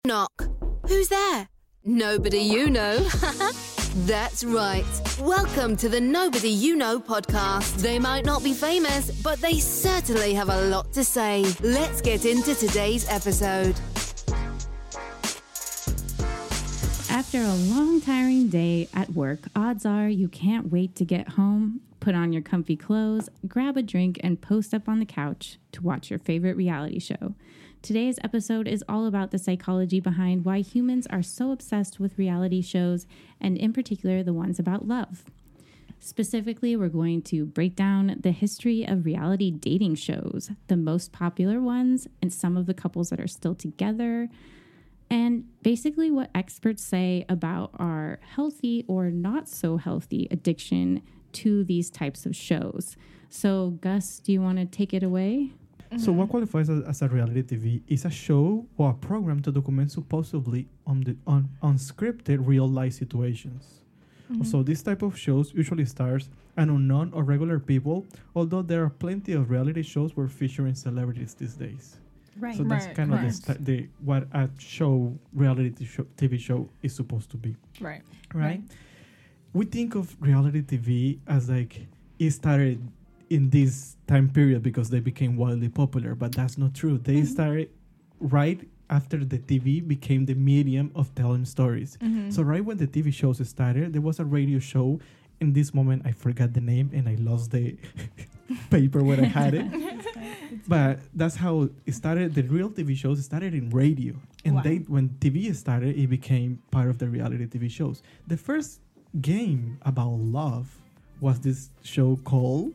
Knock. Who's there? Nobody you know. That's right. Welcome to the Nobody You Know podcast. They might not be famous, but they certainly have a lot to say. Let's get into today's episode. After a long, tiring day at work, odds are you can't wait to get home, put on your comfy clothes, grab a drink, and post up on the couch to watch your favorite reality show. Today's episode is all about the psychology behind why humans are so obsessed with reality shows, and in particular, the ones about love. Specifically, we're going to break down the history of reality dating shows, the most popular ones, and some of the couples that are still together, and basically what experts say about our healthy or not so healthy addiction to these types of shows. So, Gus, do you want to take it away? So what qualifies as a reality TV is a show or a program to document supposedly unscripted real-life situations. So this type of shows usually stars an unknown or regular people, although there are plenty of reality shows where featuring celebrities these days. Right. So that's kind of what a TV show is supposed to be. Right? We think of reality TV as like it started in this time period because they became wildly popular, but that's not true. They started right after the TV became the medium of telling stories. So right when the TV shows started, there was a radio show. In this moment, I forgot the name and I lost the paper where I had it. But that's how it started. The real TV shows started in radio. And when TV started, it became part of the reality TV shows. The first game about love was this show called,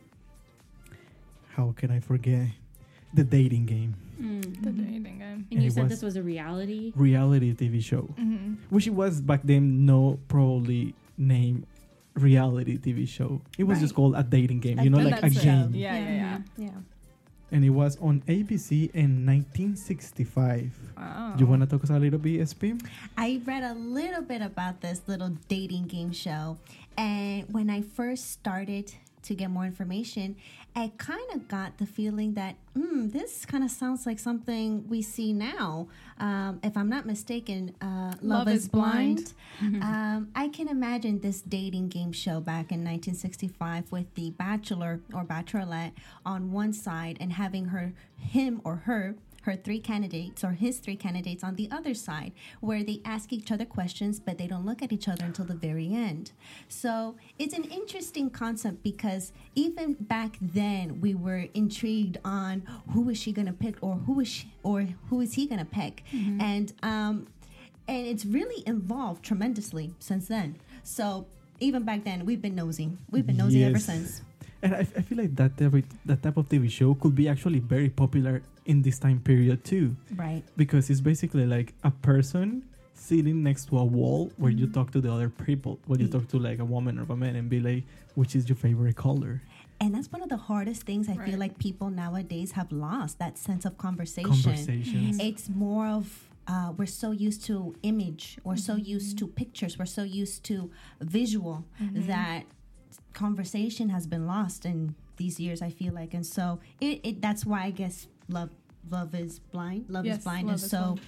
how can I forget? The Dating Game. The Dating Game. And you said this was a reality TV show, which it was back then. No, probably name reality TV show. It was just called a dating game. Like a game. Yeah. And it was on ABC in 1965. Wow. You want to talk us a little bit, SP? I read a little bit about this little dating game show. And when I first started to get more information, I kind of got the feeling that this kind of sounds like something we see now. If I'm not mistaken, Love is Blind. I can imagine this dating game show back in 1965 with the bachelor or bachelorette on one side and having him or her three candidates or his three candidates on the other side, where they ask each other questions, but they don't look at each other until the very end. So it's an interesting concept because even back then we were intrigued on who is she going to pick or who is he going to pick. And it's really evolved tremendously since then. So even back then we've been nosy. We've been nosy ever since. And I feel like that type of TV show could be actually very popular in this time period too. Right. Because it's basically like a person sitting next to a wall where you talk to the other people. When you talk to like a woman or a man and be like, which is your favorite color? And that's one of the hardest things I feel like people nowadays have lost, that sense of conversation. Conversations. It's more of we're so used to image, or so used to pictures, we're so used to visual that conversation has been lost in these years, I feel like. And so that's why I guess Love is Blind. Love is Blind is so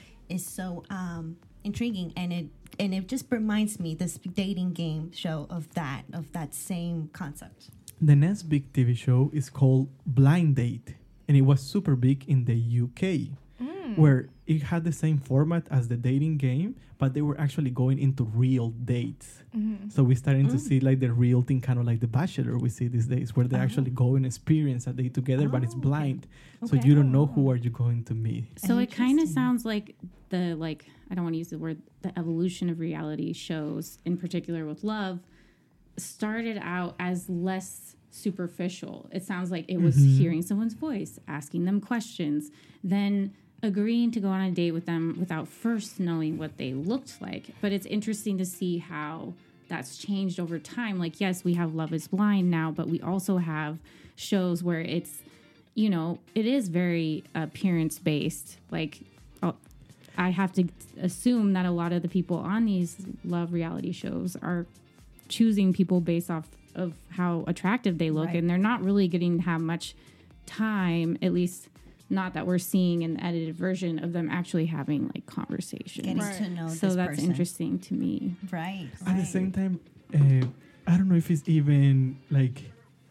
intriguing, and it just reminds me, this dating game show, of that same concept. The next big TV show is called Blind Date, and it was super big in the UK, where it had the same format as the dating game, but they were actually going into real dates. So we're starting to see like the real thing, kind of like The Bachelor we see these days, where they actually go and experience a date together, but it's blind. So you don't know who are you going to meet. So it kind of sounds like I don't want to use the word, the evolution of reality shows, in particular with love, started out as less superficial. It sounds like it was hearing someone's voice, asking them questions, then agreeing to go on a date with them without first knowing what they looked like. But it's interesting to see how that's changed over time. Like, yes, we have Love is Blind now, but we also have shows where it's, it is very appearance based. Like, I have to assume that a lot of the people on these love reality shows are choosing people based off of how attractive they look, and they're not really getting to have much time, at least not that we're seeing an edited version of them actually having like conversations. Getting to know So this that's person. interesting to me. Right. At the same time, I don't know if it's even like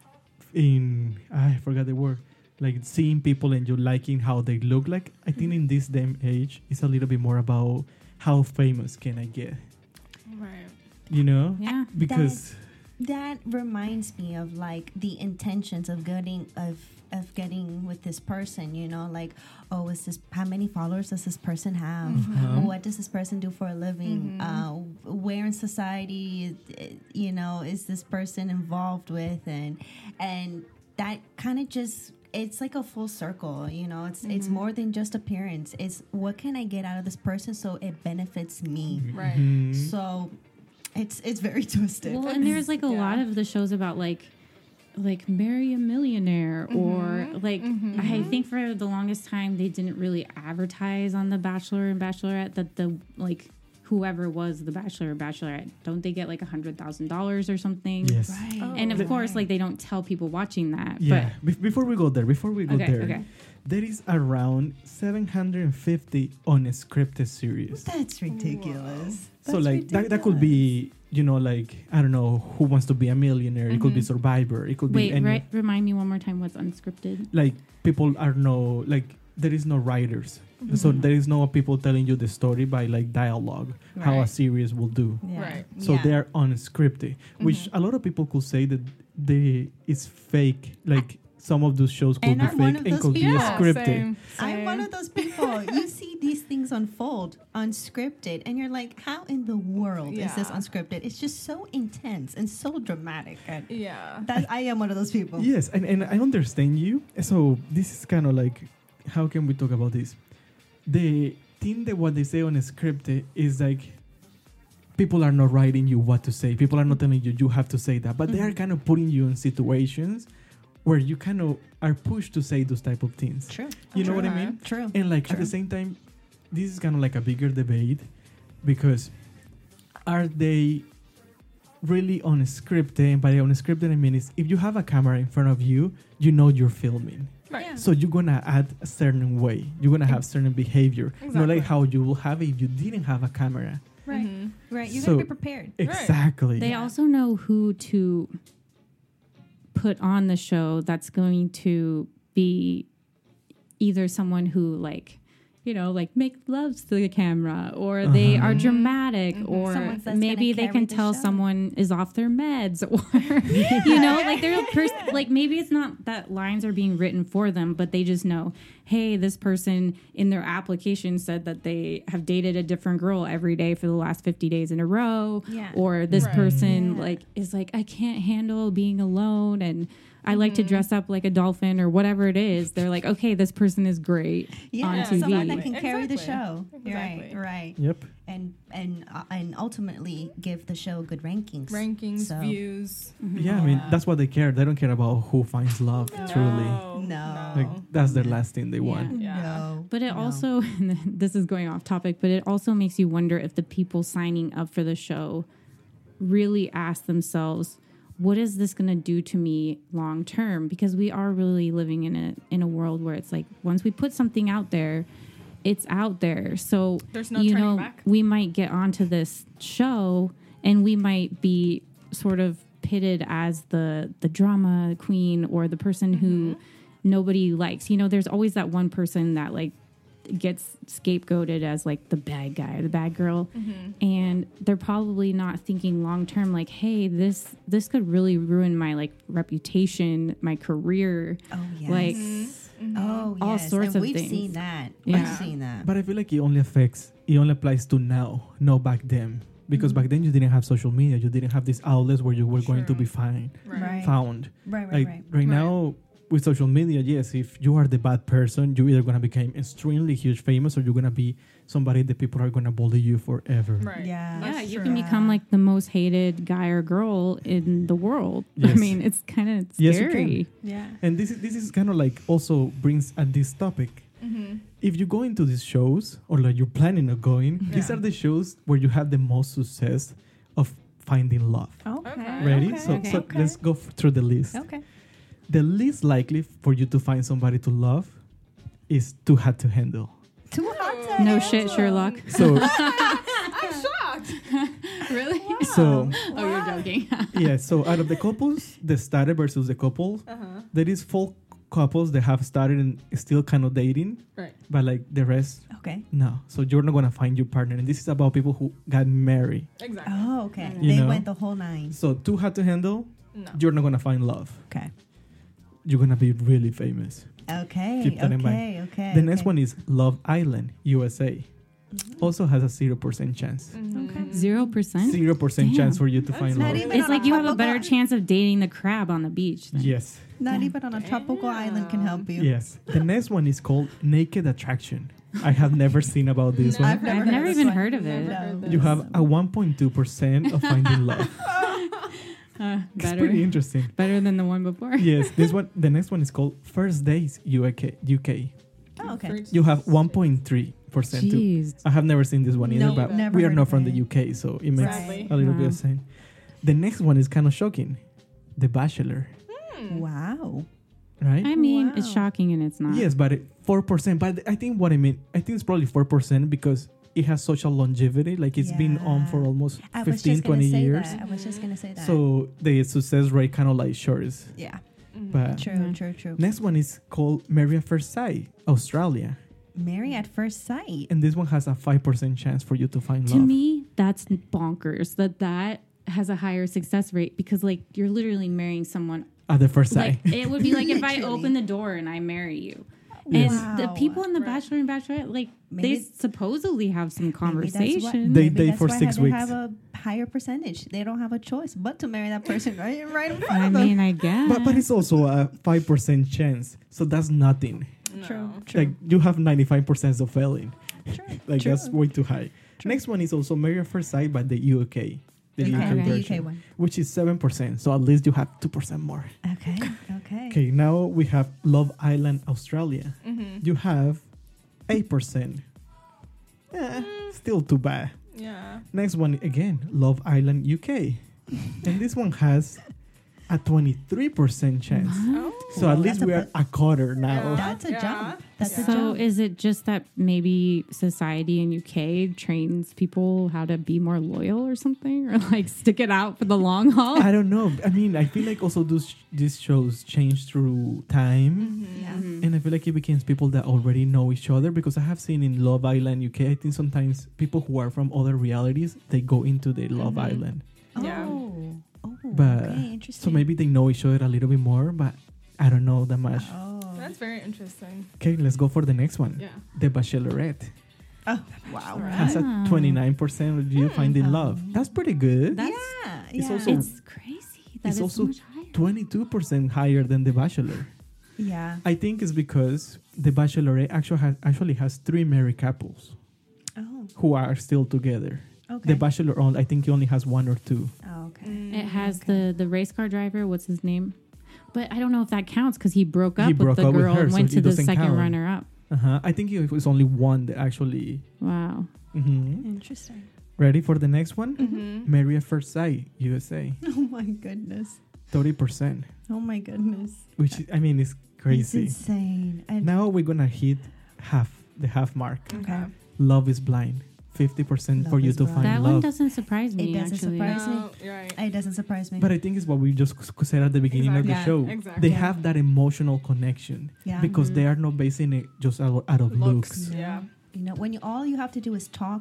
I forgot the word, like seeing people and you liking how they look like. I think in this day and age, it's a little bit more about how famous can I get, Right. you know? Yeah. Because That reminds me of like the intentions of getting with this person, you know, like, oh, is this, how many followers does this person have? What does this person do for a living? Where in society, you know, is this person involved with? And that kind of just, it's like a full circle, you know, it's more than just appearance. It's what can I get out of this person so it benefits me? Right. So it's very twisted. Well, and there's like a lot of the shows about like marry a millionaire or like I think for the longest time they didn't really advertise on the Bachelor and Bachelorette that the like whoever was the Bachelor or Bachelorette, don't they get like $100,000 or something? yes. Right. And of course, like they don't tell people watching that. Yeah. Before we go there, Okay. there is around 750 unscripted series. That's ridiculous. So like that could be, you know, like I don't know, Who Wants to Be a Millionaire. It could be Survivor. It could be Wait, right? Remind me one more time what's unscripted. like people are no like there is no writers. So there is no people telling you the story by like dialogue, how a Right. series will do. Yeah. Right. So Yeah. they are unscripted, which a lot of people could say that it's fake. Like some of those shows could And be I'm one fake of and those could be people. scripted. Same. I'm one of those people. You see these things unfold unscripted, and you're like, how in the world is this Yeah. unscripted? It's just so intense and so dramatic. And Yeah. I am one of those people. Yes, and I understand you. So this is kind of like, how can we talk about this? The thing that what they say on a script is like, people are not writing you what to say. People are not telling you you have to say that, but they are kind of putting you in situations where you kind of are pushed to say those type of things. True. You know what I True. mean? True. And like at True. the same time, this is kind of like a bigger debate because are they really unscripted? And by unscripted, I mean is if you have a camera in front of you, you know you're filming. Right. Yeah. So you're gonna add a certain way. You're gonna have certain behavior. Not Exactly. like how you will have it if you didn't have a camera. Right. Mhm. Right. You So- gotta be prepared. Exactly. They also know who to put on the show that's going to be either someone who like, you know, like make loves to the camera or they are dramatic or Someone that's maybe gonna they carry can the tell show. someone is off their meds or, you know, like they're like maybe it's not that lines are being written for them, but they just know, hey, this person in their application said that they have dated a different girl every day for the last 50 days in a row. Yeah. Or this Right. person Yeah. like is like, I can't handle being alone and I like to dress up like a dolphin or whatever it is. They're like, okay, this person is great on TV. someone that can carry the Exactly. show. Exactly. Right. Yep. And ultimately give the show good rankings. Rankings, So- views. Yeah, I mean that's what they care. They don't care about who finds love truly. No. Like that's their last thing they want. Yeah. No. But it No. also, and this is going off topic, but it also makes you wonder if the people signing up for the show really ask themselves, what is this going to do to me long term? Because we are really living in a world where it's like once we put something out there, it's out there. So There's no you turning know, back. we might get onto this show and we might be sort of pitted as the drama queen or the person who nobody likes. You know, there's always that one person that like gets scapegoated as like the bad guy or the bad girl, and they're probably not thinking long term like, hey, this could really ruin my like reputation, my career. Oh yes. Like oh yes. all sorts and of we've things. seen that. Yeah. We've seen that. But I feel like it only applies to now, not back then. Because back then you didn't have social media, you didn't have these outlets where you were going to True. be found. Right. Like Right. right now with social media, yes, if you are the bad person, you're either gonna become extremely huge famous or you're gonna be somebody that people are gonna bully you forever. Right. Yeah. yeah, That's you true. can become like the most hated guy or girl in the world. I Yes. mean, it's kind of Yes, you scary. Yeah. And this is kind of like also brings at this topic. If you go into these shows or like you're planning on going, these Yeah. are the shows where you have the most success of finding love. Okay. Ready? Okay. So Okay. let's go through the list. Okay. The least likely for you to find somebody to love is Too Hot to Handle. Too hot to No handle. shit, Sherlock. So, I'm shocked. Really? so Oh, you're joking. yeah. So out of the couples that started versus the couple, there is 4 couples that have started and still kind of dating, Right. but like the rest, Okay. no. So you're not gonna find your partner, and this is about people who got married. Exactly. Oh, okay. You They know? went the whole 9. So Too Hot to Handle, No. you're not gonna find love. Okay. You're gonna be really famous. Okay. Keep that in mind. Okay. Okay. The next one is Love Island, USA. Also has a 0% chance. Okay. 0%? 0% chance for you to That's find not love. even- It's like you have a better Tropical- chance of dating the crab on the beach. Then. Yes. Not even on a tropical island can help you. Yes. The next one is called Naked Attraction. I have never seen about this one. I've never this even one. heard of it. Never heard No. You have a 1.2% of finding love. It's pretty interesting. Better than the one before. Yes. This one. The next one is called First Days UK. Oh, okay. You have 1.3% too. Jeez. I have never seen this one either, No, but never we are heard not of from it. the UK, so it makes Sadly. a little bit Wow. of sense. The next one is kind of shocking. The Bachelor, Wow. right? I mean, it's Wow. shocking and it's not. Yes, but 4%. But I think what I mean, I think it's probably 4% because it has such a longevity. Like it's been on for Yeah. almost I was 15, just gonna 20 say years. that. I was just gonna say that. So the success rate kind of like shores. yeah. But True. Yeah. True. True. next one is called Marry at First Sight, Australia. Marry at first sight. And this one has a 5% chance for you to find To love. me, that's bonkers that has a higher success rate because, like, you're literally marrying someone. At the first sight. Like, it would be like if I Literally. open the door and I marry you. Yes. And the Wow. people in the Right. Bachelor and Bachelorette, like, Maybe- they supposedly have some Maybe that's why- conversation. They maybe date that's for why 6 they weeks. have a higher percentage. They don't have a choice but to marry that person right in front I of them. mean, I guess. But it's also a 5% chance. So that's nothing. No. True. Like you have 95% of failing. True. Like True. that's way too high. Next one is also Marry at First Sight by the UK. The Okay, UK the version. UK one. Which is 7%. So at least you have 2% more. Okay. Okay. Okay, now we have Love Island Australia. Mm-hmm. You have 8%. Still too bad. Yeah. Next one again, Love Island UK. And this one has a 23% chance. Oh. So at least That's a we are bit- a quarter now. That's a Yeah. jump. That's a So jump. is it just that maybe society in UK trains people how to be more loyal or something, or like stick it out for the long haul? I don't know. I mean, I feel like also these shows change through time. Yeah. And I feel like it becomes people that already know each other because I have seen in Love Island UK, I think sometimes people who are from other realities, they go into the Love Island. Yeah. Oh. Oh. But okay. Interesting. so maybe they know each other a little bit more, but I don't know that much. Oh. That's very interesting. Okay, let's go for the next one. Yeah. The Bachelorette Oh. Wow. has a Ah. 29% of you finding love. That's pretty good. That's Yeah. It's yeah. also- it's crazy. That It's is also so much higher. 22% higher than The Bachelor. yeah. I think it's because The Bachelorette actually has 3 married couples Oh. who are still together. Okay. The Bachelor, I think he only has 1 or 2. Oh, okay. It has Okay. the race car driver. What's his name? But I don't know if that counts because he broke up He with broke the up with girl her, and so went it to the doesn't second count. runner up. I think it was only 1 that actually. Wow. Mhm. Interesting. Ready for the next one? Mm-hmm. Marry at First Sight, USA, Oh my goodness. 30%, Oh my goodness. which I mean is crazy. It's insane. And Now we're gonna hit the half mark. okay. Love is Blind, 50% for Love you is to Blind. find That one love. doesn't surprise me. doesn't actually. surprise me. No, you're right. It doesn't surprise me. But I think it's what we just said at the beginning of the Exactly. show. Yeah, exactly. They have that emotional connection yeah. because they are not basing it just out of looks. Yeah. You know, when all you have to do is talk,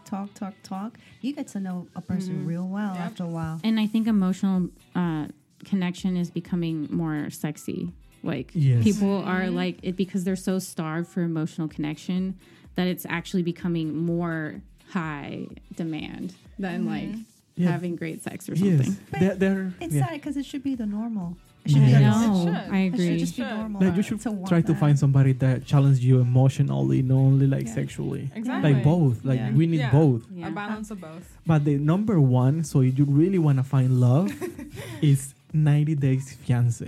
you get to know a person real well Yep. after a while. And I think emotional connection is becoming more sexy. Like Yes. people are like it because they're so starved for emotional connection that it's actually becoming more high demand than like Yeah. having great sex or something. Yes, they're It's yeah. sad because it should be the normal. It should Yeah. be I like, know. It should. I it should agree. just be Should. normal. Like you should want try to that. find somebody that challenges you emotionally, not only like Yeah. sexually. Exactly. Like both. Like Yeah. we need Yeah. both. Yeah. A balance of both. But the number 1, so if you really want to find love, is 90 Days Fiance.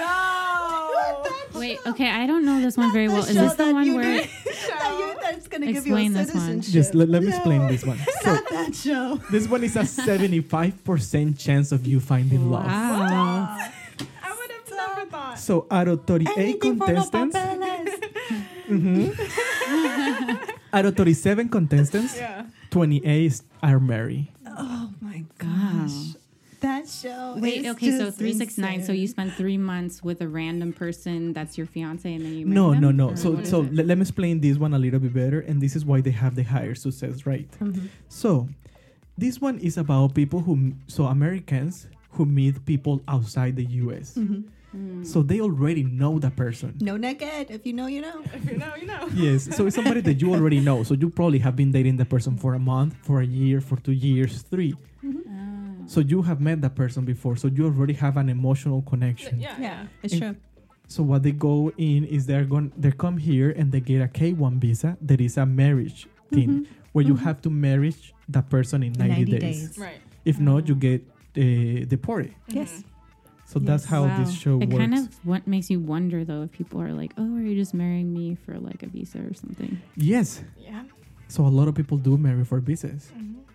No! Wait, okay, I don't know this one very well. Is show this the that one you where did. That's going to give you a Explain this one. citizenship. Just let me explain this one. So Not that show. this one is a 75% chance of you finding love. wow. I would have never thought. So out of 38 Anything for los contestants, papeles. Out of 37 contestants, Yeah. 28 are married. Oh my Wow. gosh. That show. Wait, is okay, so just 369. So you insane. spend 3 months with a random person that's your fiance, and then you marry No, them? no, no. Or So, what is so it? let me explain this one a little bit better, and this is why they have the higher success rate. Mhm. So, this one is about people so Americans who meet people outside the U.S. Mhm. So they already know the person. No naked. If you know, you know. If you know, you know. Yes, so it's somebody that you already know. So you probably have been dating the person for a month, for a year, for 2 years, 3. Ah. So you have met that person before. So you already have an emotional connection. Yeah. Yeah, it's And- true. So what they go in is they come here and they get a K1 visa. That is a marriage thing where you have to marry the person in 90 days. Right. If not, you get deported. Yes. So that's how Wow. this show it works. kind of what makes you wonder though if people are like, oh, are you just marrying me for like a visa or something? Yes. Yeah. So a lot of people do marry for visas.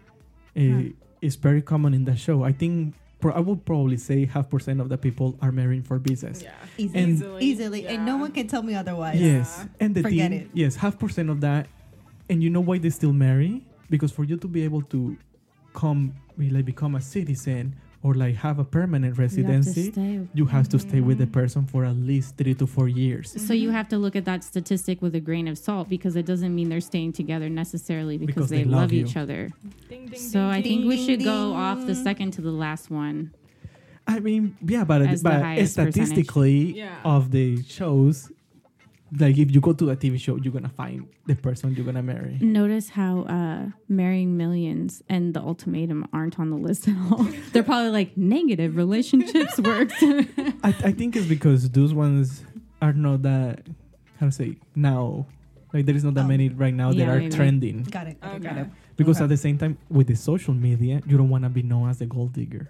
It's very common in the show. I think I would probably say 0.5% of the people are marrying for visas. Yeah. And- Easily. And no Yeah. one can tell me otherwise. Yes, and the Forget thing, it. yes, 0.5% of that, and you know why they still marry? Because for you to be able to become a citizen or like have a permanent residency, you have to stay with the person for at least 3 to 4 years. So you have to look at that statistic with a grain of salt because it doesn't mean they're staying together necessarily because they love you. each other. Ding, ding, So ding, I ding. think we ding, should go ding. off the second to the last one. I mean, yeah, but As the highest statistically Yeah. of the shows, like if you go to a TV show, you're gonna find the person you're gonna marry. Notice how Marrying Millions and The Ultimatum aren't on the list at all. They're probably like negative relationships worked. I think it's because those ones are not that, how to say, now. Like there is not that Oh. many right now Yeah, that are maybe. trending. Got it. Okay. Got it. Because Okay. at the same time, with the social media, you don't want to be known as the gold digger.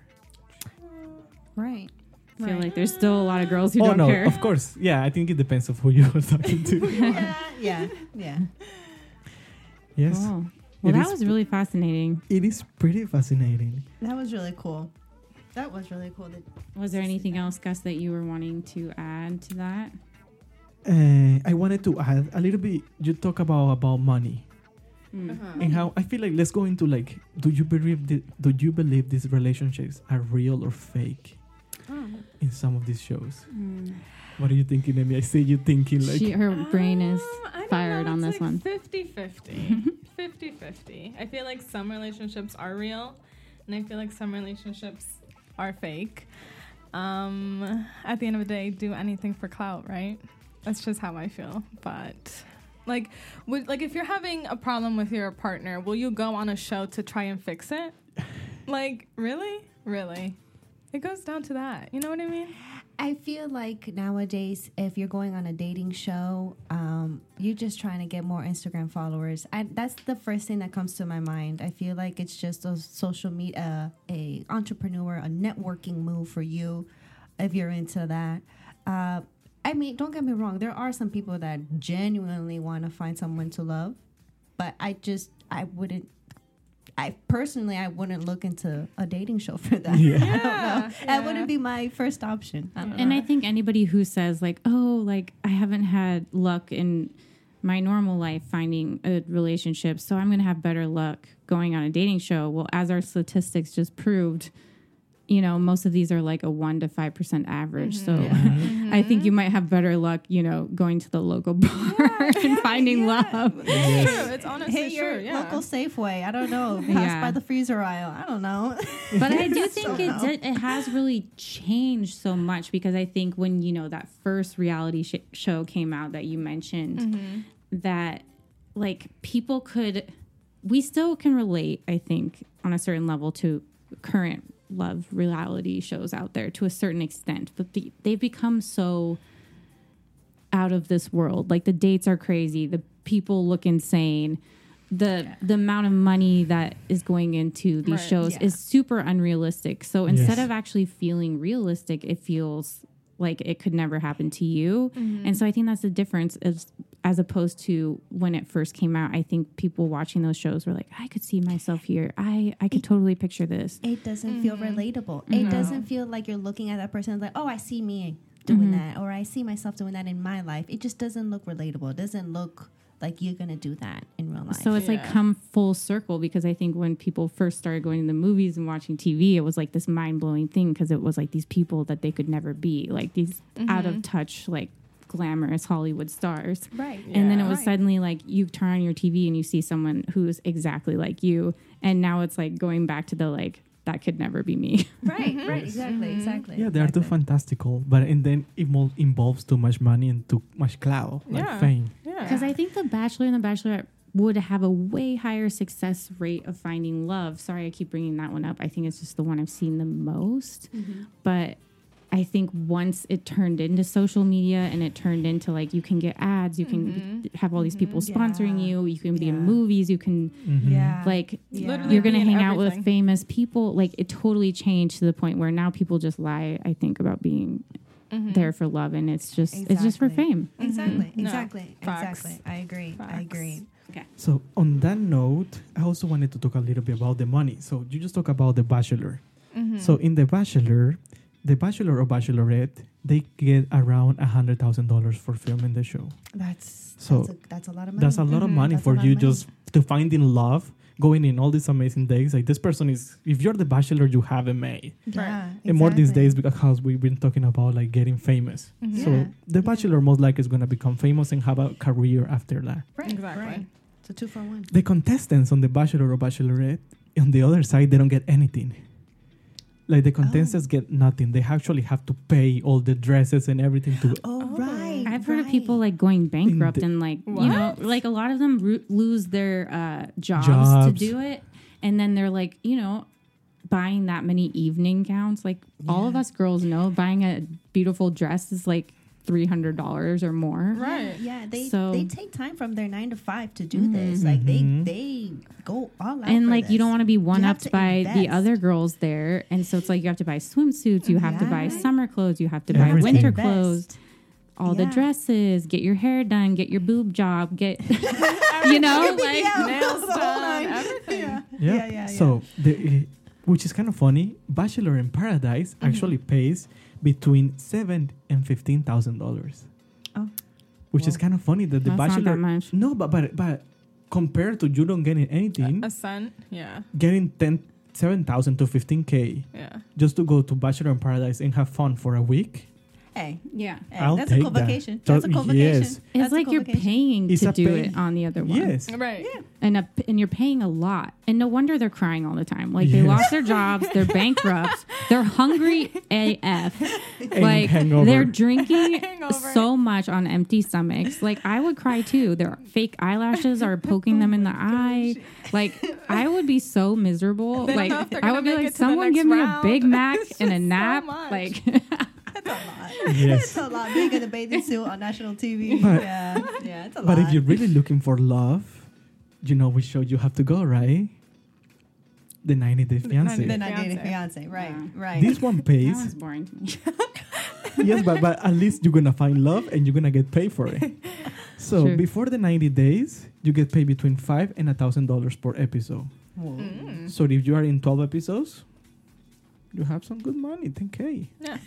Right. I feel like there's still a lot of girls who Oh don't no, care. of course. Yeah, I think it depends of who you're talking to. Yeah. Yeah. Yes, Oh. Well, It that is was really fascinating. it is pretty fascinating. That was really cool. That was really cool. Was there anything else, Gus, that you were wanting to add to that? I wanted to add a little bit. You talk about money and how I feel like let's go into like, do you believe these relationships are real or fake in some of these shows? What are you thinking, Amy? I see you thinking like Her brain is I don't fired know, on it's this like one. 50-50. 50-50. I feel like some relationships are real, and I feel like some relationships are fake. At the end of the day, do anything for clout, right? That's just how I feel. But like if you're having a problem with your partner, will you go on a show to try and fix it? Like, really? It goes down to that. You know what I mean? I feel like nowadays, if you're going on a dating show, you're just trying to get more Instagram followers. That's the first thing that comes to my mind. I feel like it's just a social media, a entrepreneur, a networking move for you, if you're into that. I mean, don't get me wrong. There are some people that genuinely want to find someone to love, but I wouldn't look into a dating show for that. Yeah. I don't know. That wouldn't be my first option. I don't And know. I think anybody who says like, oh, like I haven't had luck in my normal life finding a relationship, so I'm going to have better luck going on a dating show. Well, as our statistics just proved, you know, most of these are like a 1 to 5% average. So I think you might have better luck, you know, going to the local bar and finding love. It's true. It's honestly Hit your true. Yeah. local Safeway. I don't know. Pass Yeah. by the freezer aisle. I don't know. But I do think don't know. it has really changed so much because I think when, you know, that first reality show came out that you mentioned, that like we still can relate, I think, on a certain level to current love reality shows out there to a certain extent, but they've become so out of this world. Like the dates are crazy, the people look insane, the amount of money that is going into these Right. shows Yeah. is super unrealistic. So instead Yes. of actually feeling realistic, it feels like it could never happen to you. And so I think that's the difference as opposed to when it first came out. I think people watching those shows were like, I could see myself here. I could totally picture this. It doesn't feel relatable. It doesn't feel like you're looking at that person like, oh, I see me doing that, or I see myself doing that in my life. It just doesn't look relatable. It doesn't look like you're going to do that in real life. So it's like come full circle, because I think when people first started going to the movies and watching TV, it was like this mind-blowing thing, because it was like these people that they could never be, like these out of touch, like glamorous Hollywood stars. Right. And then it was suddenly like you turn on your TV and you see someone who's exactly like you. And now it's like going back to the like, that could never be me. Right, exactly. Yeah, they are too fantastical, but and then it involves too much money and too much clout, like fame. Because I think The Bachelor and The Bachelorette would have a way higher success rate of finding love. Sorry, I keep bringing that one up. I think it's just the one I've seen the most. But I think once it turned into social media and it turned into like you can get ads, you can have all these people sponsoring you, you can be in movies, you can like you're gonna hang out with famous people. Like it totally changed to the point where now people just lie, I think, about being there for love, and it's just for fame. Exactly. Facts. I agree. Okay. So on that note, I also wanted to talk a little bit about the money. So you just talk about The Bachelor. So in The Bachelor or Bachelorette, they get around $100,000 for filming the show. That's a lot of money. That's a lot of money for you just to finding love, going in all these amazing days. Like this person is, if you're The Bachelor, you have it made. Yeah, And more these days because we've been talking about like getting famous. So The Bachelor most likely is going to become famous and have a career after that. Right, Exactly. Right. It's a 2-for-1. The contestants on The Bachelor or Bachelorette, on the other side, they don't get anything. Like the contestants get nothing. They actually have to pay all the dresses and everything to. Right. I've heard of people like going bankrupt and like you know, like a lot of them lose their jobs to do it, and then they're like, you know, buying that many evening gowns. Like all of us girls know, buying a beautiful dress is like $300 or more. Right. Yeah, they take time from their 9 to 5 to do this. Like they go all out. And for like this. you don't want to be one have upped to by the invest. other girls there, and so it's like you have to buy swimsuits, you have to buy summer clothes, you have to buy Everything. winter Invest. clothes, all the dresses, get your hair done, get your boob job, get you know, like Nails done, everything. Yeah. So which is kind of funny. Bachelor in Paradise actually pays between $7,000 and $15,000. Oh. Which is kind of funny that The That's not Bachelor. that much. No, but compared to you don't getting anything, A cent. Yeah. getting 7,000 to 15K Yeah. just to go to Bachelor in Paradise and have fun for a week. Hey, yeah. I'll that's take a cool that. vacation. So- That's a cool vacation. yes. It's That's a like cool you're vacation. paying It's to a do pay- it on the other one. Yes. Right. And you're paying a lot. And no wonder they're crying all the time. Like they lost their jobs, they're bankrupt, they're hungry AF. Like hangover. they're drinking Hangover. so much on empty stomachs. Like I would cry too. Their fake eyelashes are poking them in the eye. Like I would be so miserable. They don't Like know if they're I gonna would be make like, it to the someone next give me a round. Big Mac It's and a just so nap. much. Like That's a lot. Yes. It's a lot. Being in a bathing suit on national TV. But- yeah, it's a lot. But if you're really looking for love, you know which show you have to go, right? The 90 Day Fiancé. then I dated Fiancé. fiance, right? Yeah. Right. This one that pays. one's boring to me. Yes, but at least you're gonna find love and you're gonna get paid for it. So True. before the 90 days, you get paid between $5,000 and $1,000 per episode. Whoa. So if you are in 12 episodes, you have some good money, 10K. Yeah.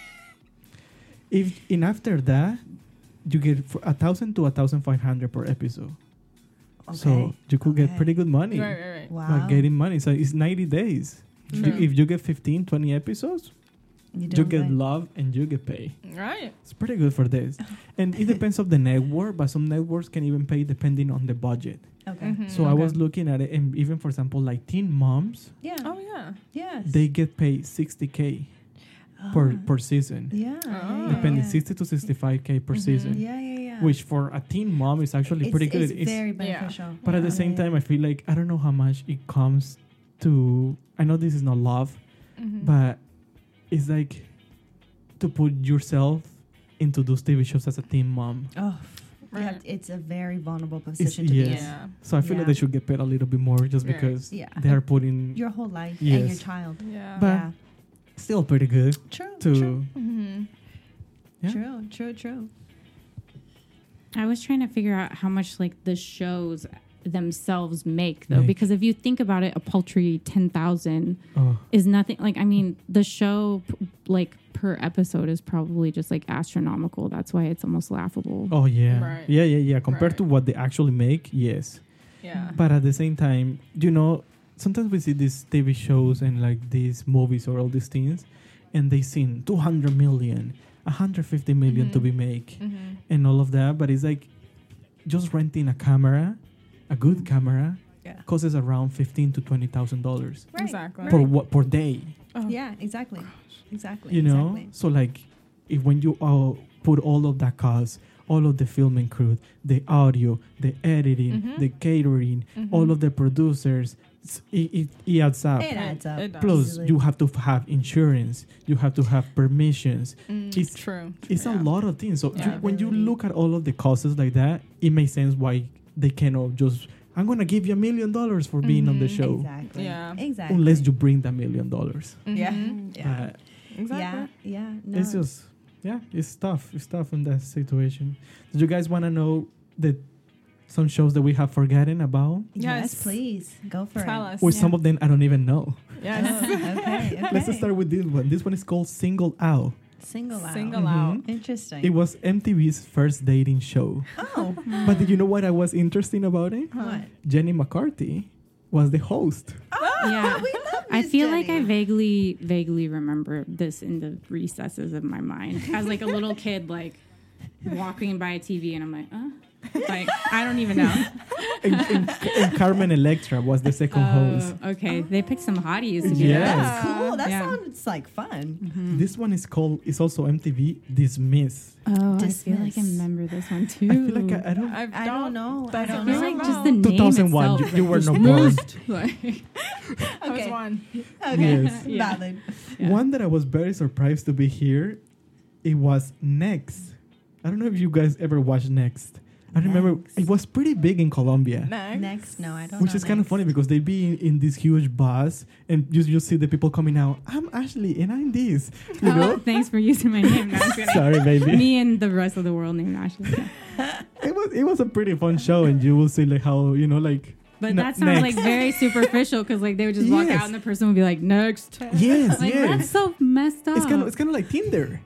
And after that, you get $1,000 to $1,500 per episode. So you could get pretty good money Right. Wow. by getting money. So it's 90 days. True. If you get 15, 20 episodes, You you get love and you get paid. Right. It's pretty good for this. And it depends on the network, but some networks can even pay depending on the budget. Okay. Mhm. So I was looking at it, and even for example, like Teen Moms, Yeah. Oh yeah. Yes. they get paid $60K per season. Yeah. Oh. Depending, yeah. 60 to 65K per season. Yeah. Which for a teen mom is actually pretty good. It's very beneficial. But at the same time, I feel like I don't know how much it comes to. I know this is not love, but it's like to put yourself into those TV shows as a teen mom. Oh, Right. yeah, it's a very vulnerable position to be yes. in. Yeah. So I feel like Yeah. they should get paid a little bit more just Right. because Yeah. they are putting Your whole life and your Yes. child. Yeah. But- yeah. still pretty good True. to. True. Yeah. True. I was trying to figure out how much like the shows themselves make, though, because if you think about it, a paltry 10,000 is nothing. Like, I mean, the show, like, per episode is probably just like astronomical. That's why it's almost laughable. Oh yeah, Right. yeah. Compared to what they actually make, yes. Yeah. But at the same time, you know, sometimes we see these TV shows and like these movies or all these things, and they seen 200 million, 150 million to be made, and all of that. But it's like just renting a camera, a good camera, costs around $15,000 to $20,000 Right. Exactly. per day. Yeah, exactly. Exactly. You know, exactly. so like if when you put all of that cost, all of the filming crew, the audio, the editing, the catering, all of the producers, it adds up. It adds up. It does. Plus, Easily. you have to have insurance. You have to have permissions. It's True. It's a lot of things. So Yeah. when you look at all of the costs like that, it makes sense why they cannot just, I'm going to give you $1 million for being on the show. Exactly. Yeah. Exactly. Unless you bring that $1 million. Yeah. Mhm. Yeah. Exactly. Yeah. No. It's just, it's tough. It's tough in that situation. Do you guys want to know some shows that we have forgotten about? Yes, Yes. please. Go for Tell it. us. Or some of them I don't even know. Yes. Oh, okay. Let's just start with this one. This one is called Single Out. Single out. Single out. Interesting. It was MTV's first dating show. Oh. But did you know what I was interesting about it? What? Jenny McCarthy was the host. Yeah. We love I Miss feel like I Jenny. vaguely remember this in the recesses of my mind as like a little kid, like walking by a TV, and I'm like, like I don't even know. And Carmen Electra was the second host. Okay, they picked some hotties to get Yes. That's cool. That Yeah. sounds like fun. This one is also MTV Dismiss. Oh, I feel like I Dismiss. remember this one too. I feel like I don't. I don't know. I I don't feel know. like just the name 2001, itself, you were like, not born. like, I was Okay. one. Okay. Yes. Yeah. Valid. Yeah. One that I was very surprised to be here, it was Next. I don't know if you guys ever watched Next. I remember Next. it was pretty big in Colombia. Next. Next. No, I don't Which know. is kind of funny because they'd be in this huge bus and you see the people coming out. I'm Ashley and I'm this. You oh, know? thanks for using my name. No, I'm kidding. Sorry, baby. Me and the rest of the world named Ashley. Yeah. It was a pretty fun show, and you will see like how like. But No, that sounds next. like very superficial because like they would just walk Yes. out and the person would be like, next. Yes, Like yes. that's so messed up. It's kind of like Tinder.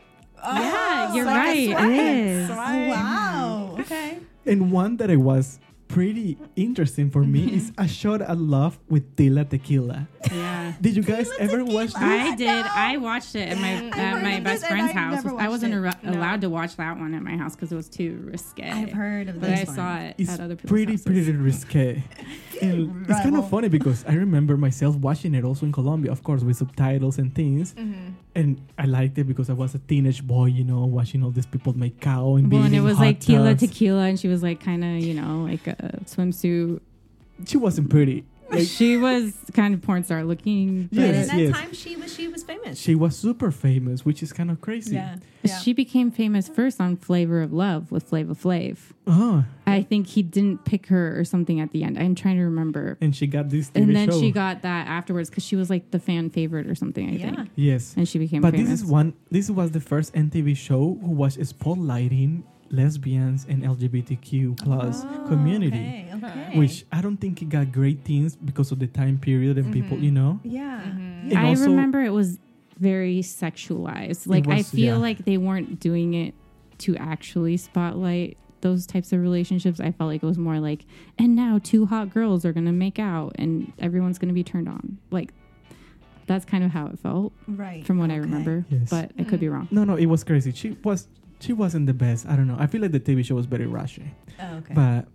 Yeah, you're so like a right. swipe. It is. Oh, wow. Okay. And one that I was pretty interesting for me is A Shot at Love with Tila Tequila. Yeah. Did you guys ever watch this? I did. I watched it at I've my heard of best it and friend's I've house. never I wasn't watched allowed to watch that one at my house because it was too risque. I've heard of But this I one. saw it It's at other people's pretty houses. risque. And it's kind Rival. of funny because I remember myself watching it also in Colombia, of course, with subtitles and things. And I liked it because I was a teenage boy, watching all these people make cow and Well, being and it in was hot like Tila tubs. Tequila, and she was like kind of, like a swimsuit. She wasn't pretty. Like, She was kind of porn star looking. But Yes, in that yes. time, she was famous. she was super famous, which is kind of crazy. Yeah. She became famous first on Flavor of Love with Flava Flav. Oh, I think he didn't pick her or something at the end. I'm trying to remember. and she got this TV And then show. she got that afterwards because she was like the fan favorite or something, I think. Yes. And she became But famous. this was the first MTV show who was spotlighting lesbians and LGBTQ plus community, Okay. which I don't think it got great things because of the time period and people, Yeah. And I also- remember it was very sexualized. Like I was, feel yeah. like they weren't doing it to actually spotlight those types of relationships. I felt like it was more like, and now two hot girls are gonna make out and everyone's gonna be turned on. Like that's kind of how it felt Right. from what I Okay. remember. Yes. But I could be wrong. No, it was crazy. She wasn't the best. I don't know. I feel like the TV show was very rushy. Oh, okay. But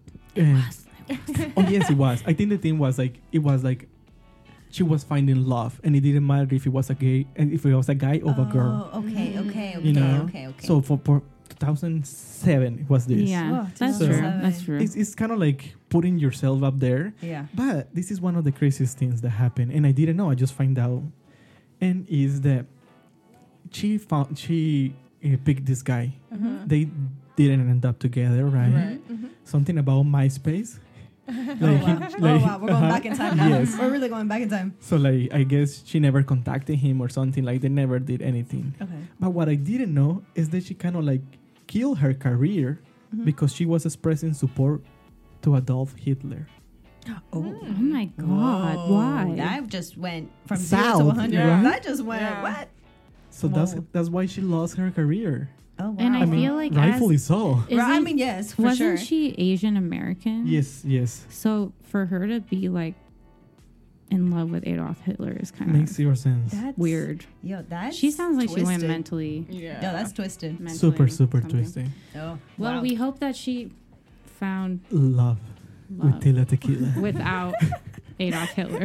oh yes, it was. I think the thing was like it was like she was finding love, and it didn't matter if it was a gay and if it was a guy or a girl. Oh, okay. Okay. You know. Okay. So for 2007 it was this. Yeah, Oh, that's So- true. That's true. It's kind of like putting yourself up there. Yeah. But this is one of the craziest things that happened, and I didn't know. I just find out, and is that she picked this guy. They didn't end up together, right? Something about MySpace. Like, Wow. We're going back in time now. Yes. We're really going back in time. So like I guess she never contacted him or something. Like they never did anything. Okay. But what I didn't know is that she kind of like killed her career because she was expressing support to Adolf Hitler. Oh my God! Whoa. Why? That just went from South, 0 to 100. right? That just went what? So that's why she lost her career. Oh wow! And I feel like rightfully so. I mean, yes, for wasn't sure. she Asian American? Yes. So for her to be like in love with Adolf Hitler is kind Makes of zero sense. That's weird. Yo, that's She sounds like she went twisted. mentally. Yeah. Yo, that's twisted. mentally Super something. twisted. Oh, Well, wow. we hope that she found Love. With love Tila Tequila. without Adolf Hitler.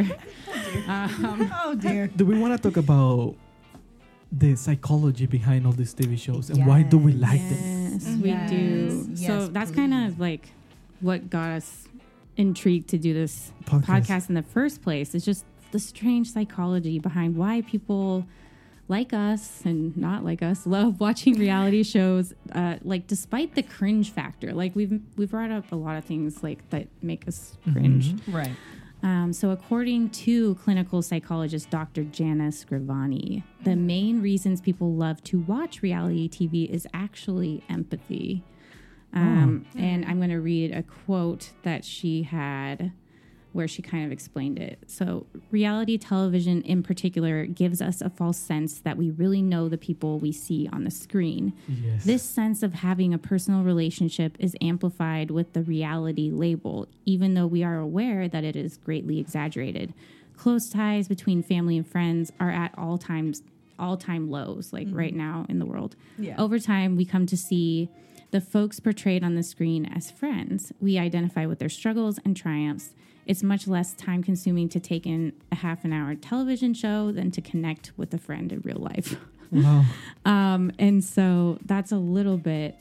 Oh dear. Do we want to talk about the psychology behind all these TV shows and why do we like them? Yes, we do. Yes, So that's kind of like what got us intrigued to do this podcast in the first place. It's just the strange psychology behind why people like us and not like us love watching reality shows. Like despite the cringe factor, like we've brought up a lot of things like that make us cringe. Right. So according to clinical psychologist Dr. Janice Scrivani, the main reasons people love to watch reality TV is actually empathy. And I'm going to read a quote that she had where she kind of explained it. So reality television in particular gives us a false sense that we really know the people we see on the screen. Yes. This sense of having a personal relationship is amplified with the reality label, even though we are aware that it is greatly exaggerated. Close ties between family and friends are at all-time lows, like right now in the world. Yeah. Over time, we come to see the folks portrayed on the screen as friends. We identify with their struggles and triumphs. It's much less time-consuming to take in a half-an-hour television show than to connect with a friend in real life. Wow. And so that's a little bit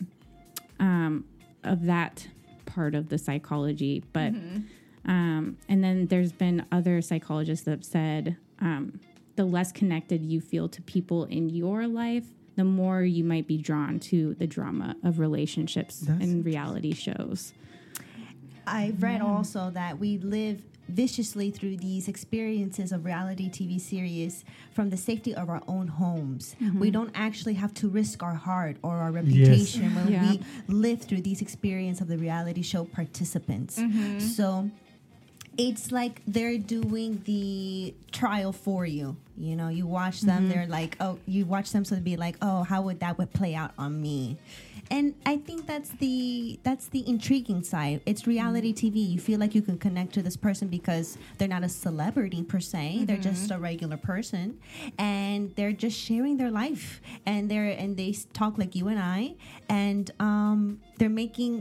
of that part of the psychology. But and then there's been other psychologists that have said the less connected you feel to people in your life, the more you might be drawn to the drama of relationships and reality shows. I've read also that we live viciously through these experiences of reality TV series from the safety of our own homes. We don't actually have to risk our heart or our reputation when we live through these experiences of the reality show participants. So it's like they're doing the trial for you. You know, you watch them, they're like, oh, you watch them so to be like, oh, how would that play out on me? And I think that's the intriguing side. It's reality TV. You feel like you can connect to this person because they're not a celebrity per se. They're just a regular person, and they're just sharing their life. And they talk like you and I, and they're making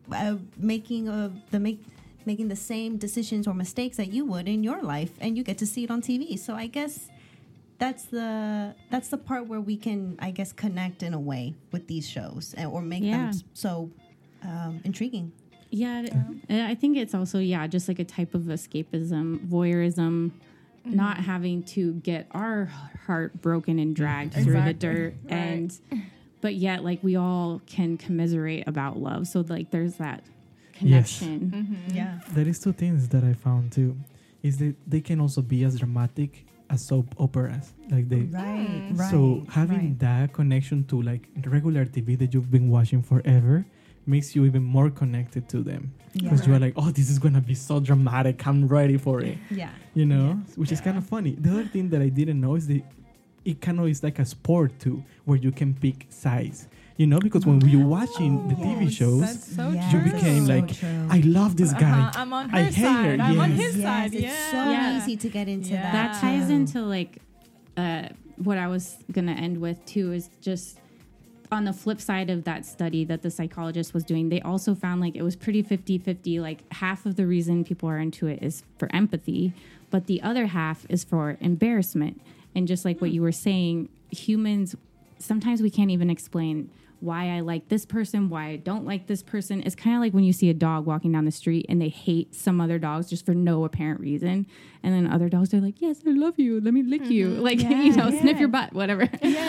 the same decisions or mistakes that you would in your life, and you get to see it on TV. So I guess that's the part where we can, I guess, connect in a way with these shows or make them so intriguing. Yeah, I think it's also, just like a type of escapism, voyeurism, not having to get our heart broken and dragged through the dirt. Right. But yet, like, we all can commiserate about love. So, like, there's that connection. Yeah. There is two things that I found too. Is that they can also be as dramatic as soap operas. Like they Right. So having that connection to like regular TV that you've been watching forever makes you even more connected to them. Because you are like, oh, this is gonna be so dramatic. I'm ready for it. Yeah. You know? Which is kind of funny. The other thing that I didn't know is that it kind of is like a sport too, where you can pick sides. You know, because when you're watching the TV shows, That's so Yes. you true. became So like, true. I love this guy. I'm on I her hate her, side. I'm on yes. his side. It's Yeah. so Yeah. easy to get into Yeah. that. That ties too. into like what I was gonna end with too, is just on the flip side of that study that the psychologist was doing, they also found like it was pretty 50-50. Like half of the reason people are into it is for empathy, but the other half is for embarrassment. And just like what you were saying, humans, sometimes we can't even explain why I like this person, why I don't like this person. It's kind of like when you see a dog walking down the street and they hate some other dogs just for no apparent reason. And then other dogs are like, yes, I love you. Let me lick you. Like, sniff your butt, whatever.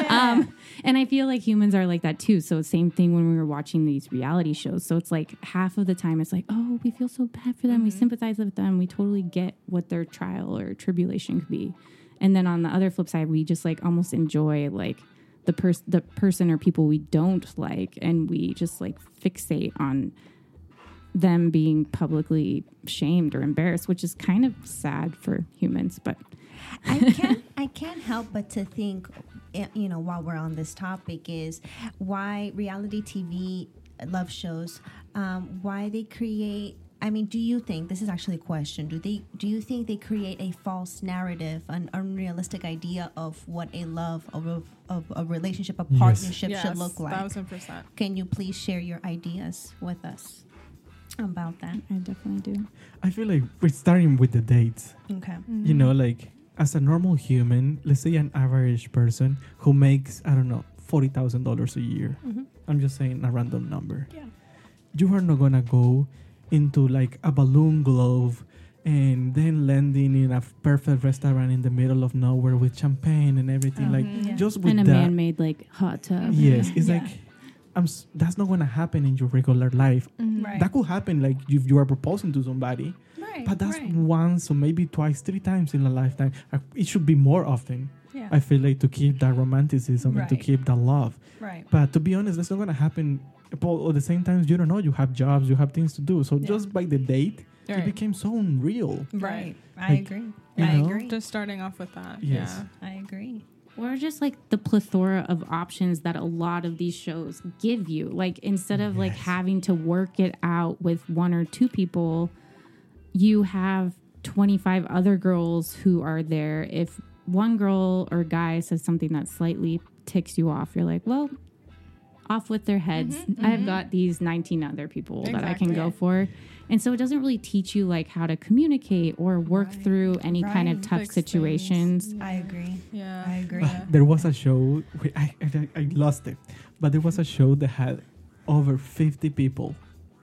And I feel like humans are like that too. So same thing when we were watching these reality shows. So it's like half of the time it's like, oh, we feel so bad for them. We sympathize with them. We totally get what their trial or tribulation could be. And then on the other flip side, we just like almost enjoy like the person or people we don't like, and we just like fixate on them being publicly shamed or embarrassed, which is kind of sad for humans. But I can't help but to think, while we're on this topic, is why reality TV love shows, why they create. I mean, do you think, this is actually a question, do you think they create a false narrative, an unrealistic idea of what a love, of a relationship, a partnership should look like? 1000%. Can you please share your ideas with us about that? I definitely do. I feel like we're starting with the dates. Okay. Mm-hmm. You know, like as a normal human, let's say an average person who makes, I don't know, $40,000 a year. Mm-hmm. I'm just saying a random number. Yeah. You are not going to go into like a balloon glove and then landing in a perfect restaurant in the middle of nowhere with champagne and everything. Like yeah. just with And a that. man-made like hot tub. Yes, it's Yeah. like that's not going to happen in your regular life. Mm-hmm. Right. That could happen like if you are proposing to somebody, Right. but that's right. once or maybe twice, 3 times in a lifetime. It should be more often. Yeah. I feel like to keep that romanticism and to Right. keep that love. Right. But to be honest, that's not going to happen. But at the same time, you don't know. You have jobs, you have things to do. So Yeah. just by the date, it Right. became so unreal. Right. I Like, agree. you I know? agree. Just starting off with that. Yes. I agree. Or just like the plethora of options that a lot of these shows give you. Like instead of like Yes. having to work it out with 1 or 2 people, you have 25 other girls who are there. If one girl or guy says something that slightly ticks you off, you're like, well, off with their heads. I've got these 19 other people that I can Exactly. go for. And so it doesn't really teach you like how to communicate or work Right. through any kind of Right. tough Fix things. situations. I agree. Yeah. I agree. Yeah. There was a show, I lost it, but there was a show that had over 50 people.